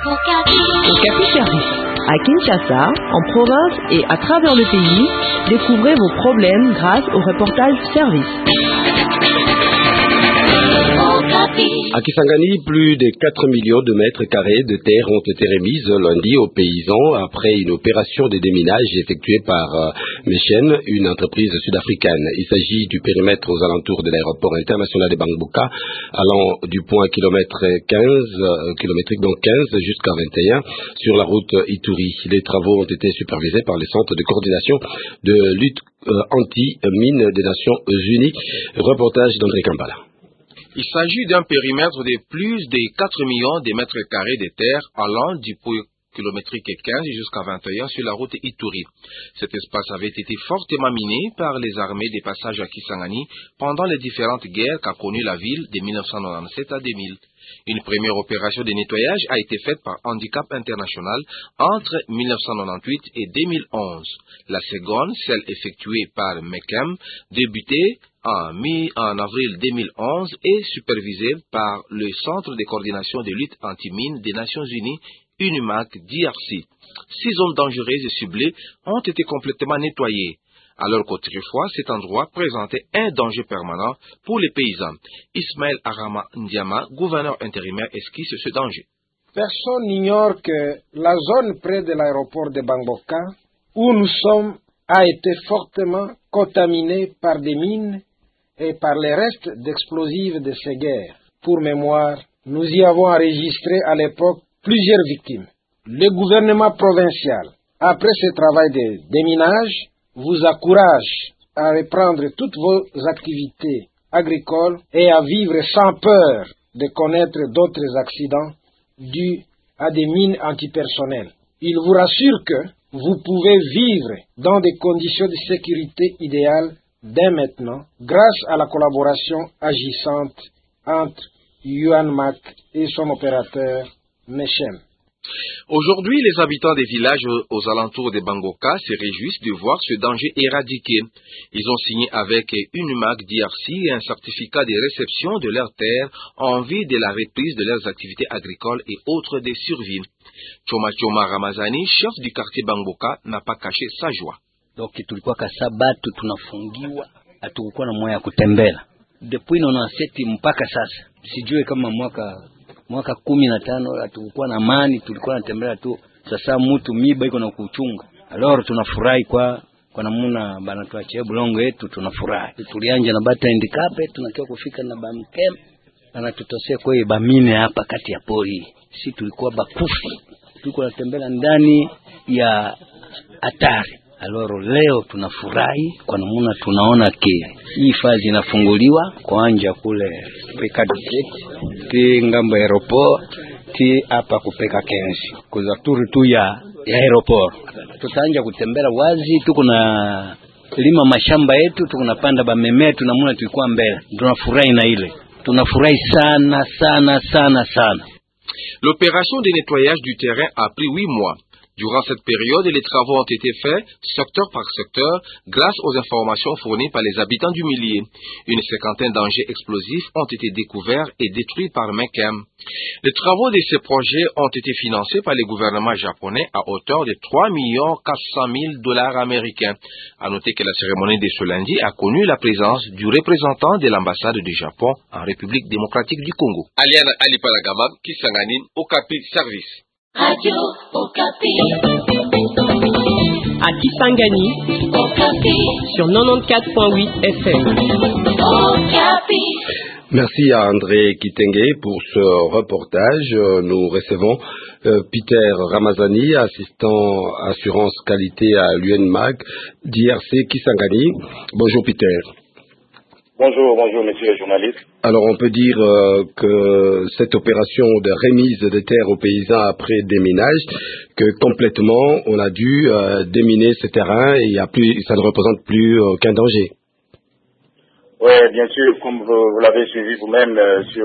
Okapi Service. À Kinshasa, en province et à travers le pays, découvrez vos problèmes grâce au reportage service. À Kisangani, plus de 4 millions de mètres carrés de terre ont été remises lundi aux paysans après une opération de déminage effectuée par Mechen, une entreprise sud-africaine. Il s'agit du périmètre aux alentours de l'aéroport international de Bangboka, allant du point kilométrique 15 jusqu'à 21 sur la route Ituri. Les travaux ont été supervisés par les centres de coordination de lutte anti-mine des Nations Unies. Reportage d'André Kambala. Il s'agit d'un périmètre de plus de 4 millions de mètres carrés de terre allant du point kilométrique 15 jusqu'à 21 sur la route Ituri. Cet espace avait été fortement miné par les armées des passages à Kisangani pendant les différentes guerres qu'a connues la ville de 1997 à 2000. Une première opération de nettoyage a été faite par Handicap International entre 1998 et 2011. La seconde, celle effectuée par MECAM, débutée en avril 2011 et supervisée par le Centre de coordination de lutte anti-mine des Nations Unies, UNIMAC DRC. 6 zones dangereuses et ciblées ont été complètement nettoyées, alors qu'autrefois cet endroit présentait un danger permanent pour les paysans. Ismaël Arama Ndiama, gouverneur intérimaire, esquisse ce danger. Personne n'ignore que la zone près de l'aéroport de Bangboka, où nous sommes, a été fortement contaminée par des mines et par les restes d'explosifs de ces guerres. Pour mémoire, nous y avons enregistré à l'époque plusieurs victimes. Le gouvernement provincial, après ce travail de déminage, vous encourage à reprendre toutes vos activités agricoles et à vivre sans peur de connaître d'autres accidents dus à des mines antipersonnelles. Il vous rassure que vous pouvez vivre dans des conditions de sécurité idéales dès maintenant, grâce à la collaboration agissante entre UNMAC et son opérateur Mechem. Aujourd'hui, les habitants des villages aux alentours de Bangboka se réjouissent de voir ce danger éradiqué. Ils ont signé avec UNIMAC DRC un certificat de réception de leurs terres en vue de la reprise de leurs activités agricoles et autres de survie. Choma Choma Ramazani, chef du quartier Bangboka, n'a pas caché sa joie. Donc tulikuwa kasabatu tunafungiwa, hatukuwa na moyo ya kutembea. Depuis 97 mpaka sasa. Sijue kama mwaka 15 hatukuwa na amani, tulikuwa natembea tu. Sasa mtu miba iko na kuchunga. Alors tunafurahi kwa namuna bana tuachie bulongo yetu, tunafurahi. Tulianja na bata indikape, tunakiwa kufika na bamkem. Anatutosea kwa bamine hapa kati ya pori. Si tulikuwa bakufi. Tulikuwa natembea ndani ya hatari. Aloro leo tunafurahi kwa namuna tunaona hii hifadhi inafunguliwa kuanja kule peka ti ngambo ya aeroport ti hapa kupeka Kensi kuza turu tu ya aeroport. Tutaanja kutembea wazi, tuko na lima mashamba yetu, tuko napanda bamemea, tunamuna tulikuwa mbele. Tunafurahi na ile. Tunafurahi sana sana sana sana. L'opération de nettoyage du terrain a pris 8 mois. Durant cette période, les travaux ont été faits secteur par secteur grâce aux informations fournies par les habitants du milieu. Une cinquantaine d'engins explosifs ont été découverts et détruits par MECAM. Les travaux de ces projets ont été financés par le gouvernement japonais à hauteur de 3 400 000 $ américains. À noter que la cérémonie de ce lundi a connu la présence du représentant de l'ambassade du Japon en République démocratique du Congo. Aliana Alipalagamam, Kisangani, Okapi Service. Radio Okapi. À Kisangani, Okapi. sur 94.8 FM. Okapi. Merci à André Kitenge pour ce reportage. Nous recevons Peter Ramazani, assistant assurance qualité à l'UNMAC DRC Kisangani. Bonjour Peter. Bonjour monsieur le journaliste. Alors on peut dire que cette opération de remise de terre aux paysans après déminage, que complètement on a dû déminer ce terrain et ça ne représente plus aucun danger. Oui, bien sûr, comme vous l'avez suivi vous-même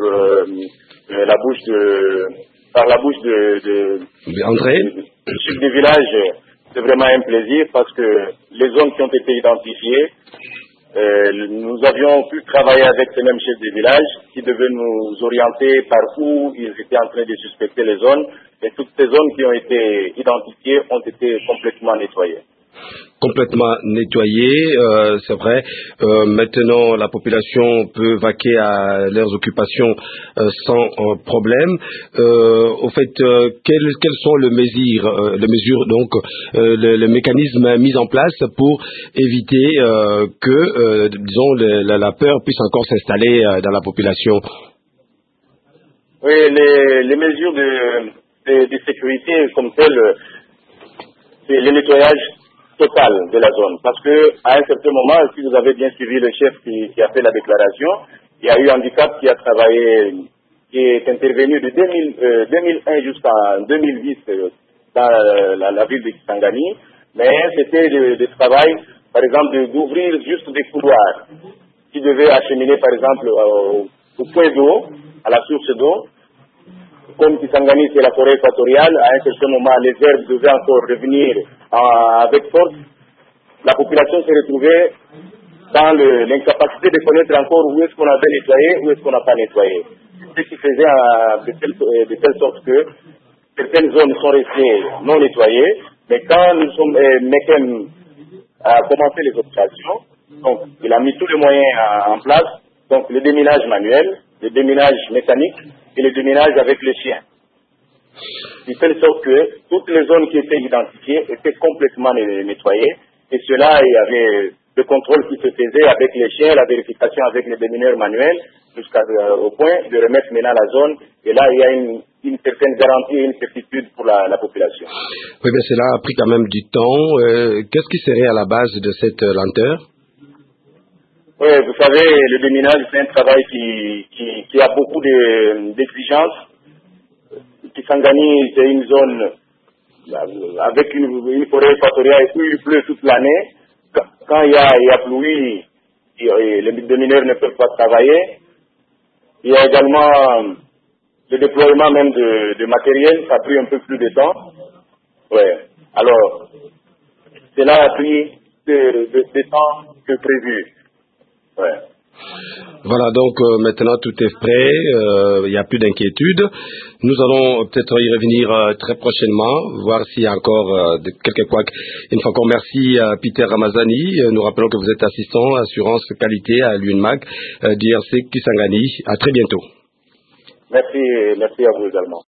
par la bouche de André. Du chef du village, c'est vraiment un plaisir parce que les zones qui ont été identifiées nous avions pu travailler avec ces mêmes chefs de village qui devaient nous orienter par où ils étaient en train de suspecter les zones. Et toutes ces zones qui ont été identifiées ont été complètement nettoyées. Complètement nettoyé, c'est vrai. Maintenant, la population peut vaquer à leurs occupations sans problème. Au fait, quelles sont les mesures, donc, le mécanisme mis en place pour éviter que, disons, la peur puisse encore s'installer dans la population? Oui, les mesures de sécurité comme telles, c'est le nettoyage total de la zone. Parce que à un certain moment, si vous avez bien suivi le chef qui a fait la déclaration, il y a eu Handicap qui a travaillé, qui est intervenu de 2001 jusqu'en 2010 dans la ville de Kisangani. Mais c'était de travail, par exemple, d'ouvrir juste des couloirs qui devaient acheminer, par exemple, au point d'eau, à la source d'eau. Comme Kisangani, c'est la forêt équatoriale, à un certain moment, les herbes devaient encore revenir avec force. La population s'est retrouvée dans l'incapacité de connaître encore où est-ce qu'on avait nettoyé, où est-ce qu'on n'a pas nettoyé. Ce qui faisait de telle sorte que certaines zones sont restées non nettoyées, mais quand nous sommes Meken a commencé les opérations, donc il a mis tous les moyens en place, donc le déminage manuel, le déminage mécanique et le déminage avec les chiens. De telle sorte que toutes les zones qui étaient identifiées étaient complètement nettoyées, et cela, il y avait le contrôle qui se faisait avec les chiens, la vérification avec les démineurs manuels, jusqu'au point de remettre maintenant la zone, et là il y a une certaine garantie et une certitude pour la population. Oui, mais cela a pris quand même du temps. Qu'est-ce qui serait à la base de cette lenteur? Oui, vous savez, le déminage, c'est un travail qui a beaucoup d'exigences. Kisangani, c'est une zone avec une forêt équatoriale où il pleut toute l'année. Quand il y a pluie, les démineurs ne peuvent pas travailler. Il y a également le déploiement même de matériel, ça a pris un peu plus de temps. Ouais. Alors, cela a pris de temps que prévu. Ouais. Voilà, donc maintenant tout est prêt, il n'y a plus d'inquiétude. Nous allons peut-être y revenir très prochainement, voir s'il y a encore quelques couacs. Une fois encore, merci à Peter Ramazani. Nous rappelons que vous êtes assistant assurance qualité à l'UNMAC d'IRC Kisangani. À très bientôt. Merci à vous également.